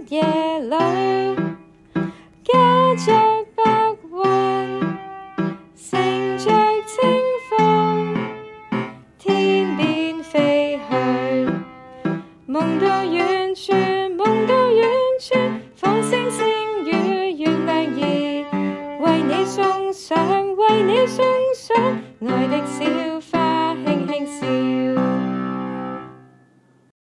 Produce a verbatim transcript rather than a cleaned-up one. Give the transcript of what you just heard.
夜裏，駕着白雲，乘着清風，天邊飛去，夢到遠處，夢到遠處，放星星與月亮兒，為你送上，為你送上愛的小